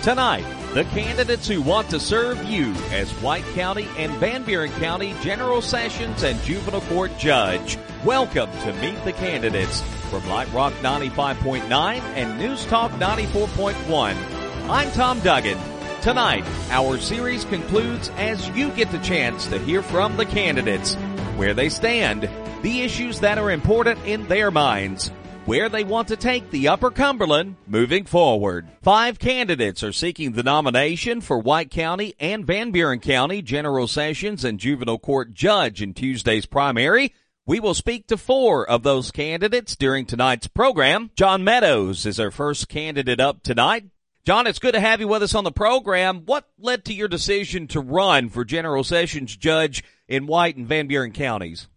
Tonight, the candidates who want to serve you as White County and Van Buren County General Sessions and Juvenile Court Judge. Welcome to Meet the Candidates from Light Rock 95.9 and News Talk 94.1. I'm Tom Duggan. Tonight, our series concludes as you get the chance to hear from the candidates, where they stand, the issues that are important in their minds, where they want to take the Upper Cumberland moving forward. 5 candidates are seeking the nomination for White County and Van Buren County General Sessions and Juvenile Court Judge in Tuesday's primary. We will speak to 4 of those candidates during tonight's program. John Meadows is our first candidate up tonight. John, it's good to have you with us on the program. What led to your decision to run for General Sessions Judge in White and Van Buren counties?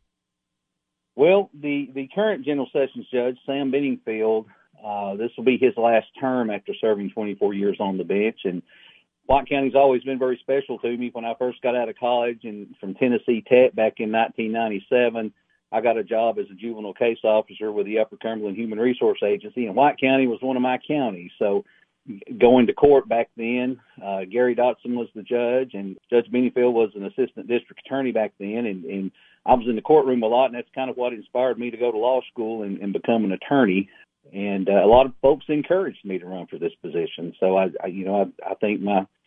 Well, the current General Sessions Judge, Sam Benningfield, this will be his last term after serving 24 years on the bench. And White County's always been very special to me. When I first got out of college and from Tennessee Tech back in 1997, I got a job as a juvenile case officer with the Upper Cumberland Human Resource Agency, and White County was one of my counties. So going to court back then, Gary Dotson was the judge, and Judge Benningfield was an assistant district attorney back then, and I was in the courtroom a lot, and that's kind of what inspired me to go to law school and become an attorney. And a lot of folks encouraged me to run for this position. So I think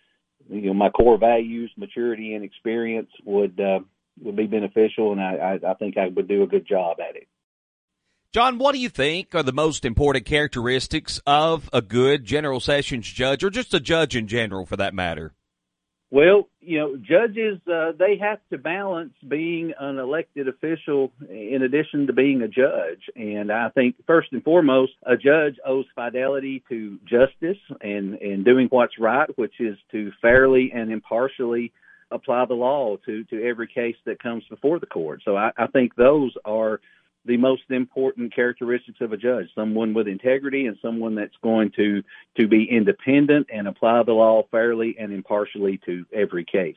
my core values, maturity, and experience would be beneficial, and I think I would do a good job at it. John, what do you think are the most important characteristics of a good General Sessions judge, or just a judge in general for that matter? Well, judges, they have to balance being an elected official in addition to being a judge. And I think first and foremost, a judge owes fidelity to justice and doing what's right, which is to fairly and impartially apply the law to every case that comes before the court. So I think those are the most important characteristics of a judge, someone with integrity and someone that's going to be independent and apply the law fairly and impartially to every case.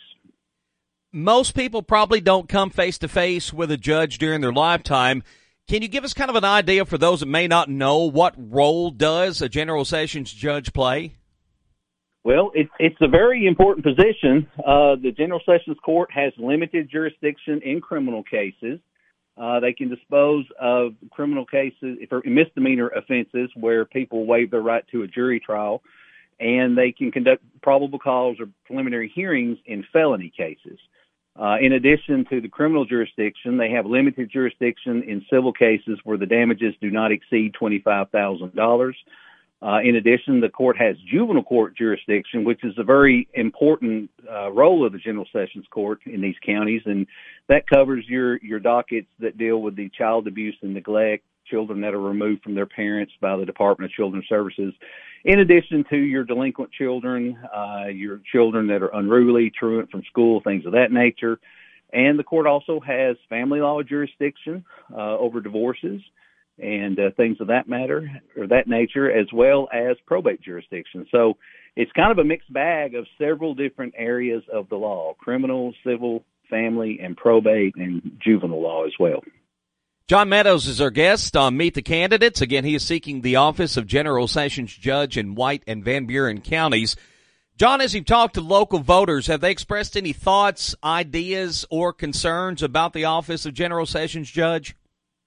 Most people probably don't come face-to-face with a judge during their lifetime. Can you give us kind of an idea for those that may not know, what role does a General Sessions judge play? Well, it's a very important position. The General Sessions Court has limited jurisdiction in criminal cases. They can dispose of criminal cases for misdemeanor offenses where people waive their right to a jury trial, and they can conduct probable cause or preliminary hearings in felony cases. In addition to the criminal jurisdiction, they have limited jurisdiction in civil cases where the damages do not exceed $25,000. In addition, the court has juvenile court jurisdiction, which is a very important role of the General Sessions Court in these counties, and that covers your dockets that deal with the child abuse and neglect, children that are removed from their parents by the Department of Children's Services, in addition to your delinquent children, your children that are unruly, truant from school, things of that nature. And the court also has family law jurisdiction over divorces and things of that matter or that nature, as well as probate jurisdiction. So it's kind of a mixed bag of several different areas of the law: criminal, civil, family, and probate, and juvenile law as well. John Meadows is our guest on Meet the Candidates. Again, he is seeking the office of General Sessions Judge in White and Van Buren counties. John, as you've talked to local voters, have they expressed any thoughts, ideas, or concerns about the office of General Sessions Judge?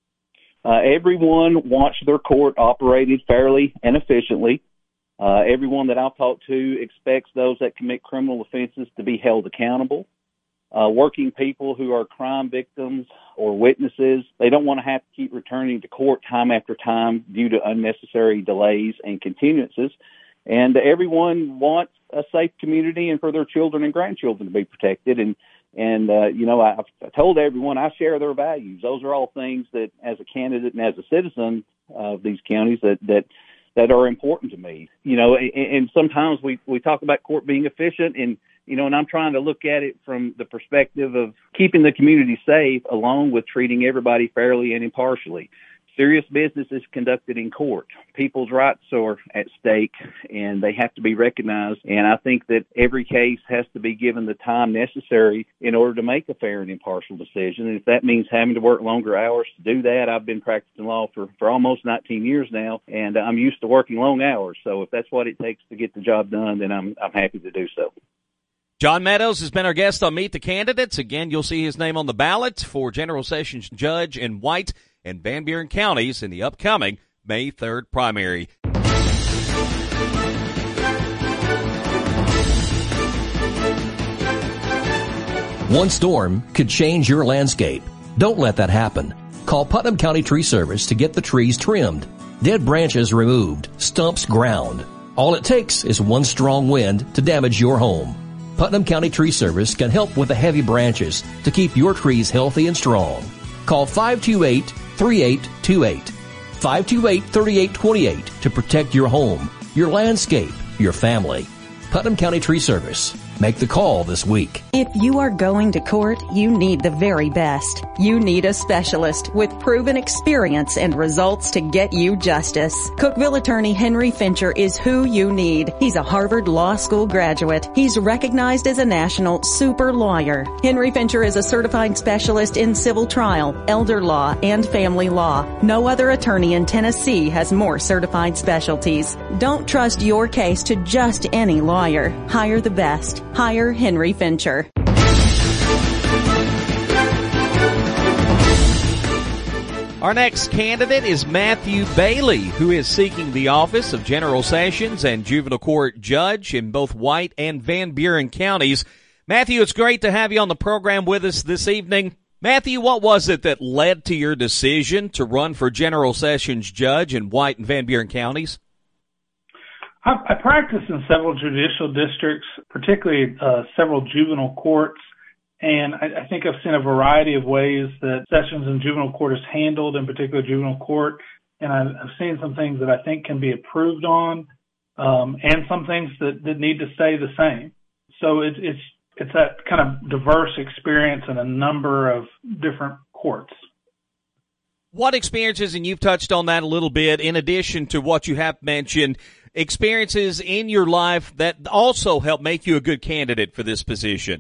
Everyone wants their court operated fairly and efficiently. Everyone that I've talked to expects those that commit criminal offenses to be held accountable. Working people who are crime victims or witnesses, they don't want to have to keep returning to court time after time due to unnecessary delays and continuances. And everyone wants a safe community and for their children and grandchildren to be protected. And I've told everyone I share their values. Those are all things that, as a candidate and as a citizen of these counties, that are important to me. And sometimes we talk about court being efficient, and I'm trying to look at it from the perspective of keeping the community safe, along with treating everybody fairly and impartially. serious business is conducted in court. People's rights are at stake, and they have to be recognized. And I think that every case has to be given the time necessary in order to make a fair and impartial decision. And if that means having to work longer hours to do that, I've been practicing law for almost 19 years now, and I'm used to working long hours. So if that's what it takes to get the job done, then I'm happy to do so. John Meadows has been our guest on Meet the Candidates. Again, you'll see his name on the ballot for General Sessions Judge in White and Van Buren counties in the upcoming May 3rd primary. One storm could change your landscape. Don't let that happen. Call Putnam County Tree Service to get the trees trimmed, dead branches removed, stumps ground. All it takes is one strong wind to damage your home. Putnam County Tree Service can help with the heavy branches to keep your trees healthy and strong. Call 528-3828. 528-3828 to protect your home, your landscape, your family. Putnam County Tree Service. Make the call this week. If you are going to court, you need the very best. You need a specialist with proven experience and results to get you justice. Cookeville attorney Henry Fincher is who you need. He's a Harvard Law School graduate. He's recognized as a national super lawyer. Henry Fincher is a certified specialist in civil trial, elder law, and family law. No other attorney in Tennessee has more certified specialties. Don't trust your case to just any lawyer. Hire the best. Hire Henry Fincher. Our next candidate is Matthew Bailey, who is seeking the office of General Sessions and Juvenile Court Judge in both White and Van Buren counties. Matthew, it's great to have you on the program with us this evening. Matthew, what was it that led to your decision to run for General Sessions Judge in White and Van Buren counties? I practice in several judicial districts, particularly several juvenile courts, and I think I've seen a variety of ways that Sessions and Juvenile Court is handled, in particular juvenile court, and I've seen some things that I think can be improved on, and some things that need to stay the same. So it's that kind of diverse experience in a number of different courts. What experiences, and you've touched on that a little bit, in addition to what you have mentioned, experiences in your life that also help make you a good candidate for this position?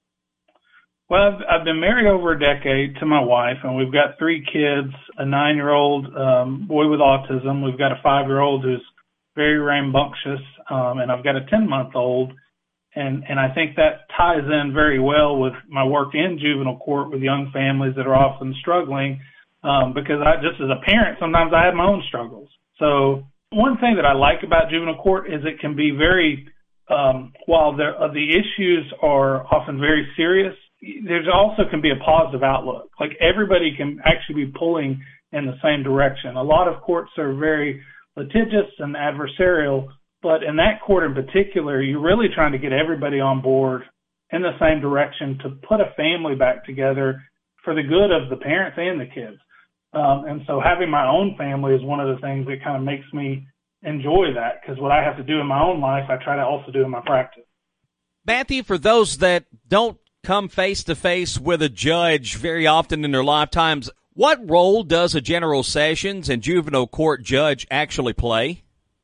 Well, I've been married over a decade to my wife, and we've got 3 kids, a 9-year-old boy with autism. We've got a 5-year-old who's very rambunctious, and I've got a 10-month-old. And I think that ties in very well with my work in juvenile court with young families that are often struggling, because just as a parent, sometimes I have my own struggles. So one thing that I like about juvenile court is it can be very, while the issues are often very serious, there's also can be a positive outlook. Like everybody can actually be pulling in the same direction. A lot of courts are very litigious and adversarial, but in that court in particular, you're really trying to get everybody on board in the same direction to put a family back together for the good of the parents and the kids. And so having my own family is one of the things that kind of makes me enjoy that, because what I have to do in my own life, I try to also do in my practice. Matthew, for those that don't come face to face with a judge very often in their lifetimes, what role does a General Sessions and Juvenile Court judge actually play?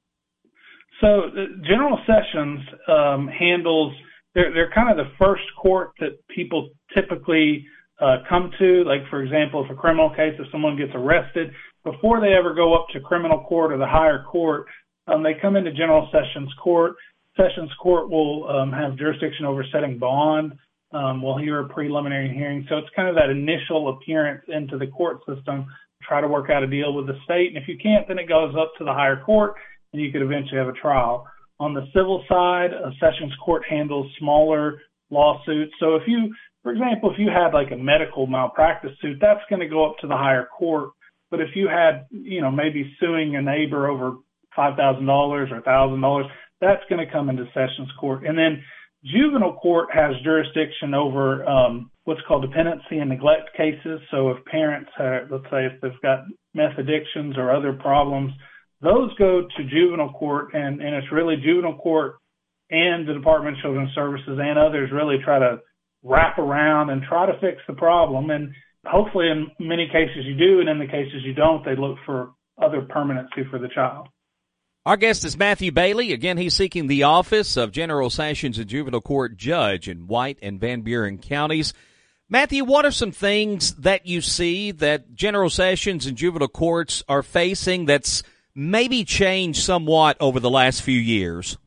So General Sessions handles, they're kind of the first court that people typically come to. Like, for example, if a criminal case, if someone gets arrested, before they ever go up to criminal court or the higher court, they come into General Sessions Court. Sessions Court will have jurisdiction over setting bond. We'll hear a preliminary hearing. So it's kind of that initial appearance into the court system, try to work out a deal with the state. And if you can't, then it goes up to the higher court, and you could eventually have a trial. On the civil side, Sessions Court handles smaller lawsuits. So if you, for example, if you had like a medical malpractice suit, that's going to go up to the higher court. But if you had, maybe suing a neighbor over $5,000 or $1,000, that's going to come into Sessions Court. And then Juvenile Court has jurisdiction over what's called dependency and neglect cases. So if parents have, let's say if they've got meth addictions or other problems, those go to Juvenile Court, and it's really Juvenile Court and the Department of Children's Services and others really try to wrap around and try to fix the problem. And hopefully in many cases you do, and in the cases you don't, they look for other permanency for the child. Our guest is Matthew Bailey. Again, he's seeking the office of General Sessions and Juvenile Court Judge in White and Van Buren counties. Matthew, what are some things that you see that General Sessions and juvenile courts are facing that's maybe changed somewhat over the last few years?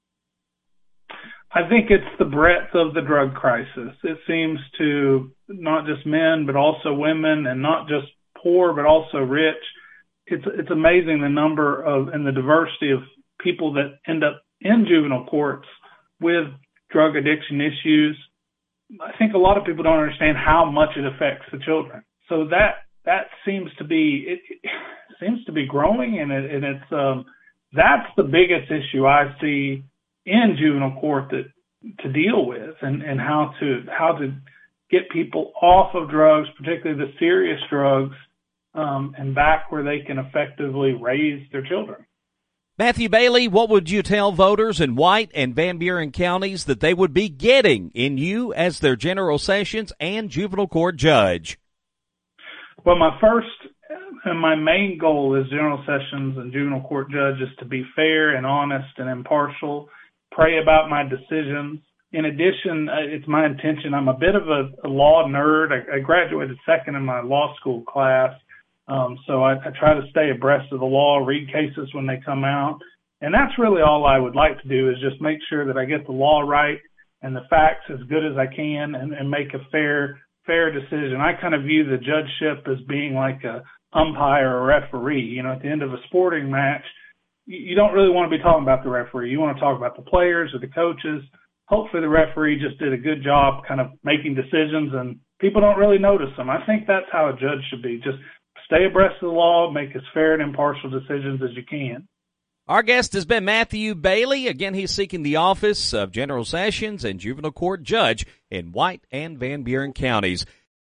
I think it's the breadth of the drug crisis. It seems to not just men, but also women, and not just poor, but also rich. It's amazing the number of and the diversity of people that end up in juvenile courts with drug addiction issues. I think a lot of people don't understand how much it affects the children. So that seems to be growing, and it's that's the biggest issue I see in juvenile court to deal with, and how to get people off of drugs, particularly the serious drugs, and back where they can effectively raise their children. Matthew Bailey, what would you tell voters in White and Van Buren counties that they would be getting in you as their General Sessions and Juvenile Court Judge? Well, my first and my main goal as General Sessions and Juvenile Court Judge is to be fair and honest and impartial, pray about my decisions. In addition, it's my intention, I'm a bit of a law nerd. I graduated second in my law school class. So I try to stay abreast of the law, read cases when they come out. And that's really all I would like to do, is just make sure that I get the law right and the facts as good as I can, and make a fair decision. I kind of view the judgeship as being like a umpire or referee. You know, at the end of a sporting match, you don't really want to be talking about the referee. You want to talk about the players or the coaches. Hopefully the referee just did a good job kind of making decisions and people don't really notice them. I think that's how a judge should be. Just stay abreast of the law, make as fair and impartial decisions as you can. Our guest has been Matthew Bailey. Again, he's seeking the office of General Sessions and Juvenile Court Judge in White and Van Buren counties.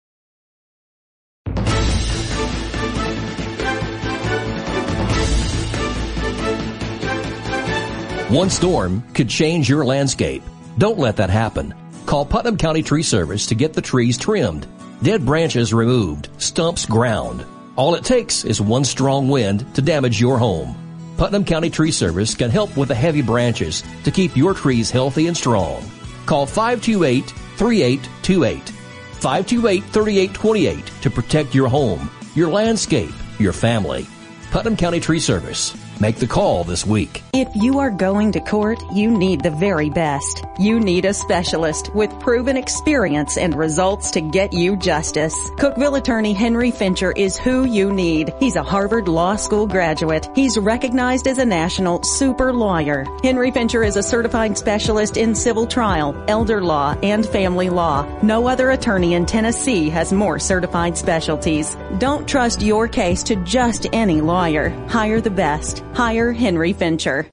One storm could change your landscape. Don't let that happen. Call Putnam County Tree Service to get the trees trimmed, dead branches removed, stumps ground. All it takes is one strong wind to damage your home. Putnam County Tree Service can help with the heavy branches to keep your trees healthy and strong. Call 528-3828. 528-3828 to protect your home, your landscape, your family. Putnam County Tree Service. Make the call this week. If you are going to court, you need the very best. You need a specialist with proven experience and results to get you justice. Cookeville attorney Henry Fincher is who you need. He's a Harvard Law School graduate. He's recognized as a national super lawyer. Henry Fincher is a certified specialist in civil trial, elder law, and family law. No other attorney in Tennessee has more certified specialties. Don't trust your case to just any lawyer. Hire the best. Hire Henry Fincher.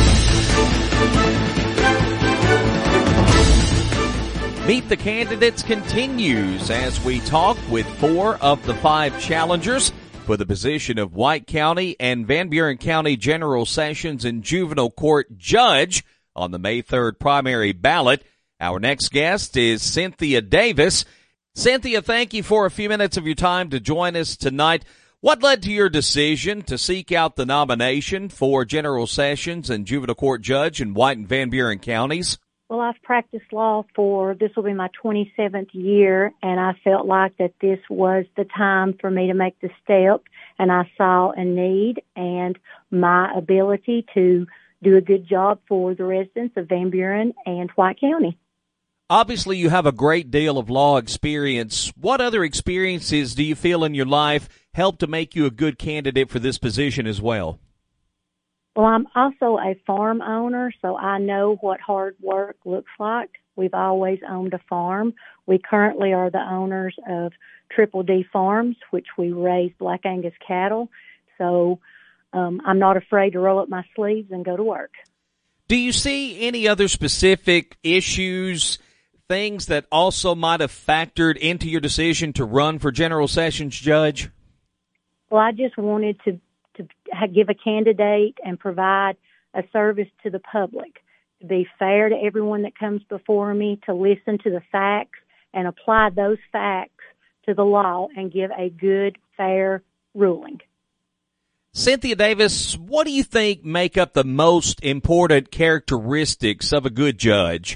Meet the Candidates continues as we talk with 4 of the 5 challengers for the position of White County and Van Buren County General Sessions and Juvenile Court Judge on the May 3rd primary ballot. Our next guest is Cynthia Davis. Cynthia, thank you for a few minutes of your time to join us tonight. What led to your decision to seek out the nomination for General Sessions and Juvenile Court Judge in White and Van Buren counties? Well, I've practiced law this will be my 27th year, and I felt like that this was the time for me to make the step, and I saw a need and my ability to do a good job for the residents of Van Buren and White County. Obviously, you have a great deal of law experience. What other experiences do you feel in your life help to make you a good candidate for this position as well? Well, I'm also a farm owner, so I know what hard work looks like. We've always owned a farm. We currently are the owners of Triple D Farms, which we raise Black Angus cattle. So I'm not afraid to roll up my sleeves and go to work. Do you see any other specific issues, things that also might have factored into your decision to run for General Sessions Judge? Well, I just wanted to give a candidate and provide a service to the public, to be fair to everyone that comes before me, to listen to the facts and apply those facts to the law and give a good, fair ruling. Cynthia Davis, what do you think make up the most important characteristics of a good judge?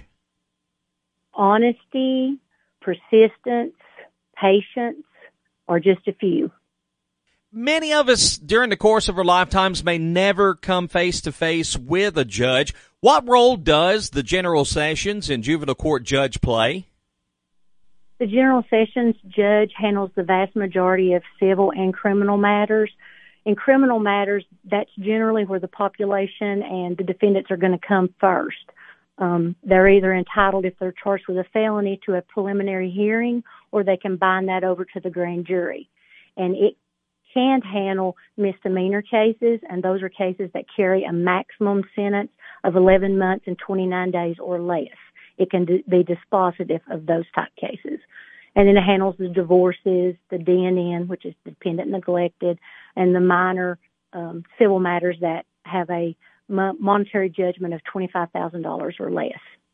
Honesty, persistence, patience, or just a few. Many of us during the course of our lifetimes may never come face to face with a judge. What role does the General Sessions and Juvenile Court judge play? The General Sessions judge handles the vast majority of civil and criminal matters. In criminal matters, that's generally where the population and the defendants are going to come first. They're either entitled, if they're charged with a felony, to a preliminary hearing, or they can bind that over to the grand jury. And it can handle misdemeanor cases, and those are cases that carry a maximum sentence of 11 months and 29 days or less. It can be dispositive of those type cases. And then it handles the divorces, the DNN, which is dependent neglected, and the minor civil matters that have a monetary judgment of $25,000 or less.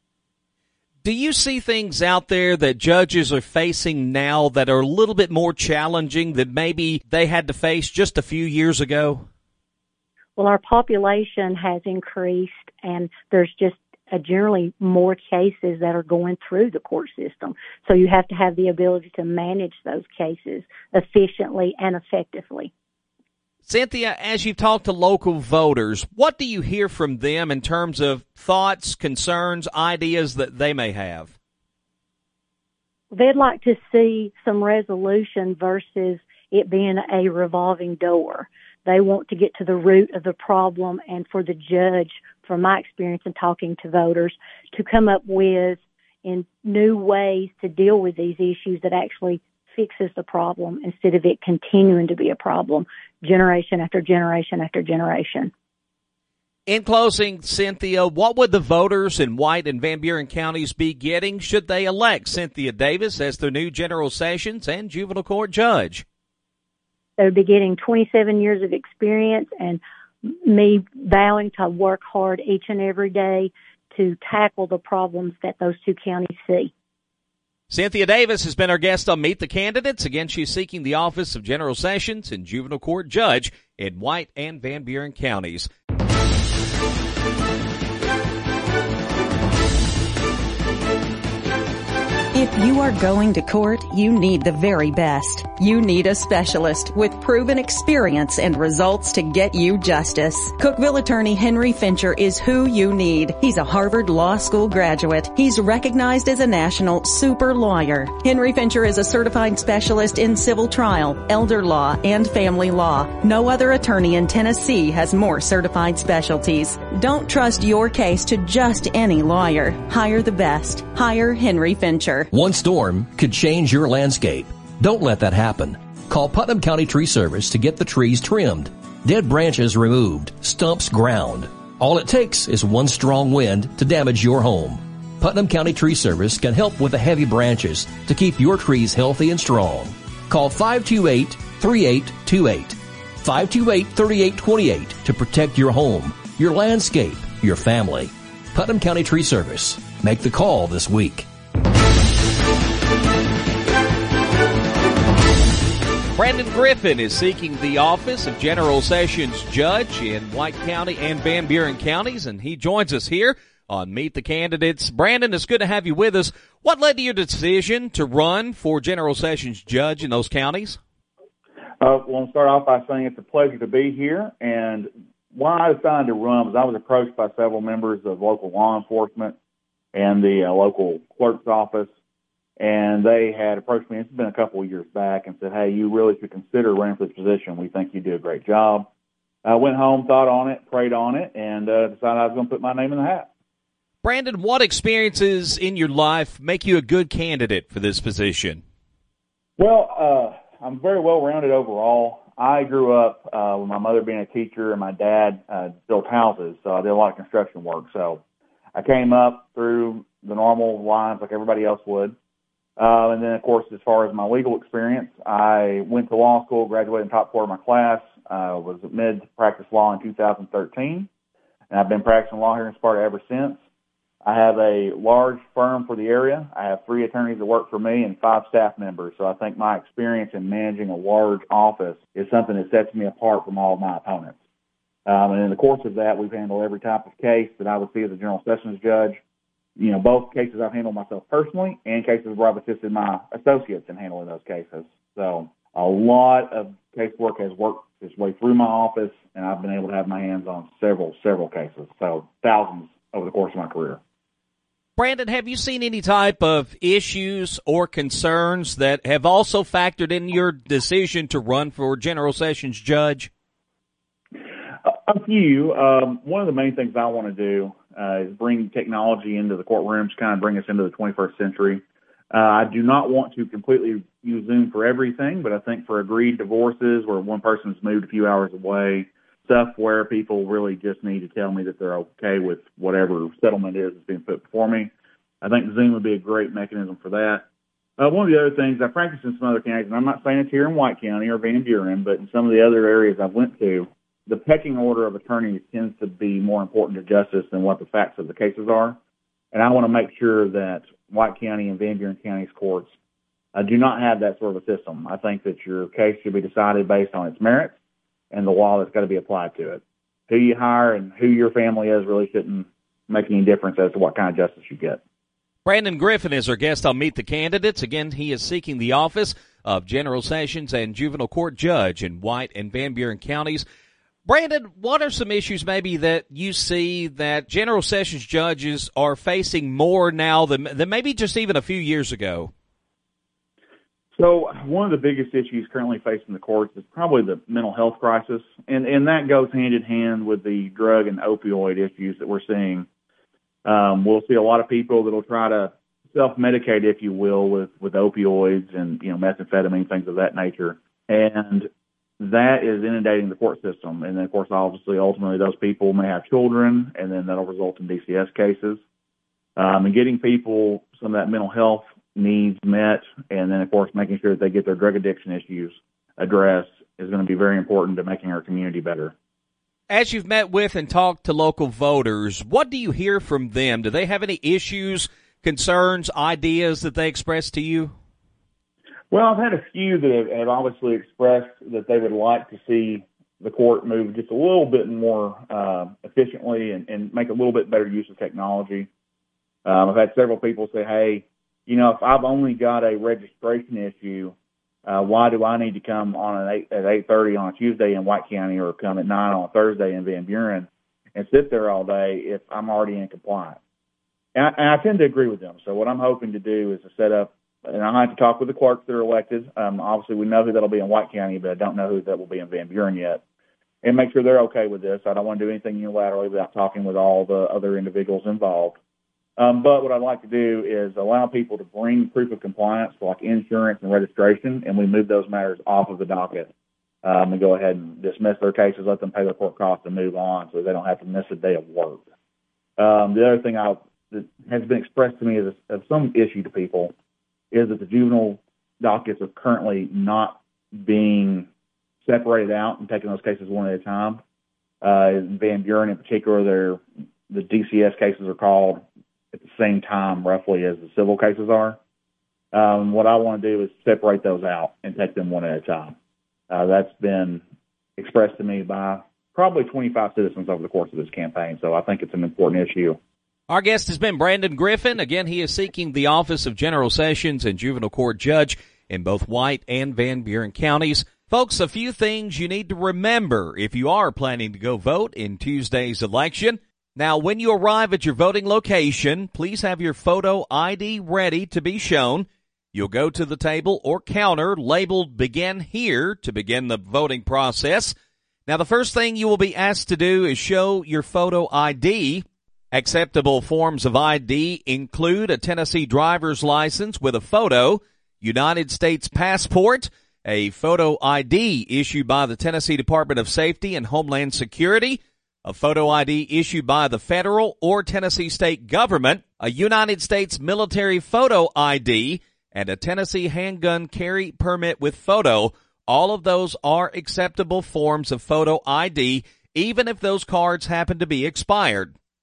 Do you see things out there that judges are facing now that are a little bit more challenging than maybe they had to face just a few years ago? Well, our population has increased, and there's just generally more cases that are going through the court system. So you have to have the ability to manage those cases efficiently and effectively. Cynthia, as you've talked to local voters, what do you hear from them in terms of thoughts, concerns, ideas that they may have? They'd like to see some resolution versus it being a revolving door. They want to get to the root of the problem, and for the judge, from my experience in talking to voters, to come up with in new ways to deal with these issues that actually fixes the problem instead of it continuing to be a problem generation after generation after generation. In closing, Cynthia, what would the voters in White and Van Buren counties be getting should they elect Cynthia Davis as their new General Sessions and Juvenile Court judge? They would be getting 27 years of experience and me vowing to work hard each and every day to tackle the problems that those two counties see. Cynthia Davis has been our guest on Meet the Candidates. Again, she's seeking the office of General Sessions and Juvenile Court Judge in White and Van Buren counties. If you are going to court, you need the very best. You need a specialist with proven experience and results to get you justice. Cookeville attorney Henry Fincher is who you need. He's a Harvard Law School graduate. He's recognized as a national super lawyer. Henry Fincher is a certified specialist in civil trial, elder law, and family law. No other attorney in Tennessee has more certified specialties. Don't trust your case to just any lawyer. Hire the best. Hire Henry Fincher. One storm could change your landscape. Don't let that happen. Call Putnam County Tree Service to get the trees trimmed, dead branches removed, stumps ground. All it takes is one strong wind to damage your home. Putnam County Tree Service can help with the heavy branches to keep your trees healthy and strong. Call 528-3828. 528-3828 to protect your home, your landscape, your family. Putnam County Tree Service. Make the call this week. Brandon Griffin is seeking the office of General Sessions Judge in White County and Van Buren counties, and he joins us here on Meet the Candidates. Brandon, it's good to have you with us. What led to your decision to run for General Sessions Judge in those counties? Well, I'll start off by saying it's a pleasure to be here, and why I decided to run was I was approached by several members of local law enforcement and the local clerk's office, and they had approached me, it's been a couple of years back, and said, hey, you really should consider running for this position. We think you do a great job. I went home, thought on it, prayed on it, and decided I was going to put my name in the hat. Brandon, what experiences in your life make you a good candidate for this position? Well, I'm very well-rounded overall. I grew up with my mother being a teacher and my dad built houses, so I did a lot of construction work. So I came up through the normal lines like everybody else would. And then, of course, as far as my legal experience, I went to law school, graduated in top quarter of my class, was admitted to practice law in 2013, and I've been practicing law here in Sparta ever since. I have a large firm for the area. I have 3 attorneys that work for me and 5 staff members. So I think my experience in managing a large office is something that sets me apart from all of my opponents. And in the course of that, we've handled every type of case that I would see as a general sessions judge. You know, both cases I've handled myself personally and cases where I've assisted my associates in handling those cases. So a lot of casework has worked its way through my office, and I've been able to have my hands on several cases. So thousands over the course of my career. Brandon, have you seen any type of issues or concerns that have also factored in your decision to run for General Sessions Judge? A few. One of the main things I want to do is bring technology into the courtrooms, kind of bring us into the 21st century. I do not want to completely use Zoom for everything, but I think for agreed divorces where one person's moved a few hours away, stuff where people really just need to tell me that they're okay with whatever settlement is that's being put before me, I think Zoom would be a great mechanism for that. One of the other things, I practiced in some other counties, and I'm not saying it's here in White County or Van Buren, but in some of the other areas I've went to, the pecking order of attorneys tends to be more important to justice than what the facts of the cases are. And I want to make sure that White County and Van Buren County's courts do not have that sort of a system. I think that your case should be decided based on its merits and the law that's got to be applied to it. Who you hire and who your family is really shouldn't make any difference as to what kind of justice you get. Brandon Griffin is our guest on Meet the Candidates. Again, he is seeking the office of General Sessions and Juvenile Court Judge in White and Van Buren counties. Brandon, what are some issues maybe that you see that General Sessions judges are facing more now than maybe just even a few years ago? So one of the biggest issues currently facing the courts is probably the mental health crisis, and that goes hand in hand with the drug and opioid issues that we're seeing. We'll see a lot of people that will try to self-medicate, if you will, with opioids and, methamphetamine, things of that nature. And that is inundating the court system. And then, of course, obviously, ultimately, those people may have children, and then that'll result in DCS cases. And getting people some of that mental health needs met, and then, of course, making sure that they get their drug addiction issues addressed is going to be very important to making our community better. As you've met with and talked to local voters, what do you hear from them? Do they have any issues, concerns, ideas that they express to you? Well, I've had a few that have obviously expressed that they would like to see the court move just a little bit more efficiently and make a little bit better use of technology. I've had several people say, hey, if I've only got a registration issue, why do I need to come on at 8:30 on a Tuesday in White County or come at 9 on a Thursday in Van Buren and sit there all day if I'm already in compliance? And I tend to agree with them. So what I'm hoping to do is to set up, and I have to talk with the clerks that are elected. Obviously, we know who that'll be in White County, but I don't know who that will be in Van Buren yet. And make sure they're okay with this. I don't want to do anything unilaterally without talking with all the other individuals involved. But what I'd like to do is allow people to bring proof of compliance, like insurance and registration, and we move those matters off of the docket and go ahead and dismiss their cases, let them pay their court costs, and move on so they don't have to miss a day of work. The other thing that has been expressed to me as some issue to people is that the juvenile dockets are currently not being separated out and taking those cases one at a time. In Van Buren in particular, the DCS cases are called at the same time roughly as the civil cases are. What I want to do is separate those out and take them one at a time. That's been expressed to me by probably 25 citizens over the course of this campaign, so I think it's an important issue. Our guest has been Brandon Griffin. Again, he is seeking the office of General Sessions and Juvenile Court Judge in both White and Van Buren counties. Folks, a few things you need to remember if you are planning to go vote in Tuesday's election. Now, when you arrive at your voting location, please have your photo ID ready to be shown. You'll go to the table or counter labeled Begin Here to begin the voting process. Now, the first thing you will be asked to do is show your photo ID. Acceptable forms of ID include a Tennessee driver's license with a photo, United States passport, a photo ID issued by the Tennessee Department of Safety and Homeland Security, a photo ID issued by the federal or Tennessee state government, a United States military photo ID, and a Tennessee handgun carry permit with photo. All of those are acceptable forms of photo ID, even if those cards happen to be expired.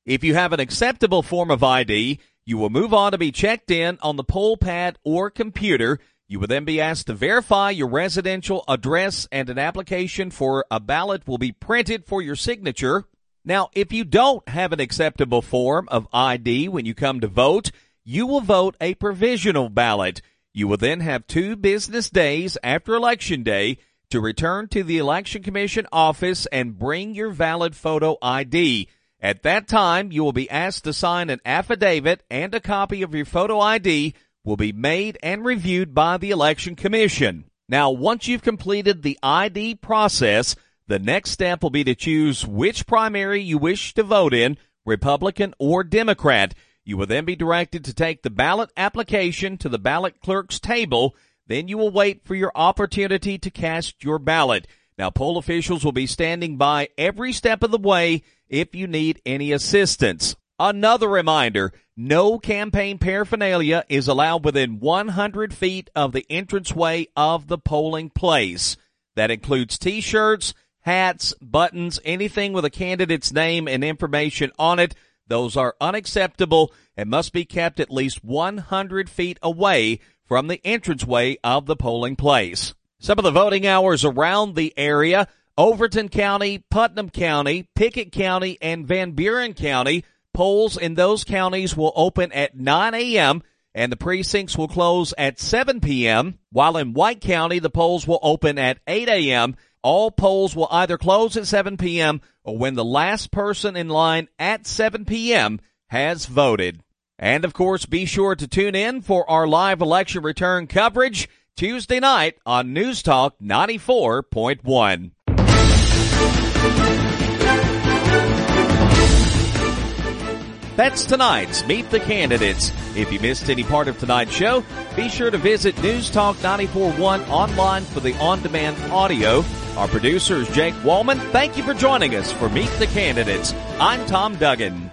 If you have an acceptable form of ID, you will move on to be checked in on the poll pad or computer. You will then be asked to verify your residential address, and an application for a ballot will be printed for your signature. Now, if you don't have an acceptable form of ID when you come to vote, you will vote a provisional ballot. You will then have 2 business days after Election Day to return to the Election Commission office and bring your valid photo ID. At that time, you will be asked to sign an affidavit, and a copy of your photo ID will be made and reviewed by the Election Commission. Now, once you've completed the ID process, the next step will be to choose which primary you wish to vote in, Republican or Democrat. You will then be directed to take the ballot application to the ballot clerk's table. Then you will wait for your opportunity to cast your ballot. Now, poll officials will be standing by every step of the way if you need any assistance. Another reminder, no campaign paraphernalia is allowed within 100 feet of the entranceway of the polling place. That includes T-shirts, hats, buttons, anything with a candidate's name and information on it. Those are unacceptable and must be kept at least 100 feet away from the entranceway of the polling place. Some of the voting hours around the area: Overton County, Putnam County, Pickett County, and Van Buren County. Polls in those counties will open at 9 a.m., and the precincts will close at 7 p.m., while in White County, the polls will open at 8 a.m. All polls will either close at 7 p.m. or when the last person in line at 7 p.m. has voted. And, of course, be sure to tune in for our live election return coverage Tuesday night on News Talk 94.1. That's tonight's Meet the Candidates. If you missed any part of tonight's show, be sure to visit News Talk 94.1 online for the on-demand audio. Our producer is Jake Wallman. Thank you for joining us for Meet the Candidates. I'm Tom Duggan.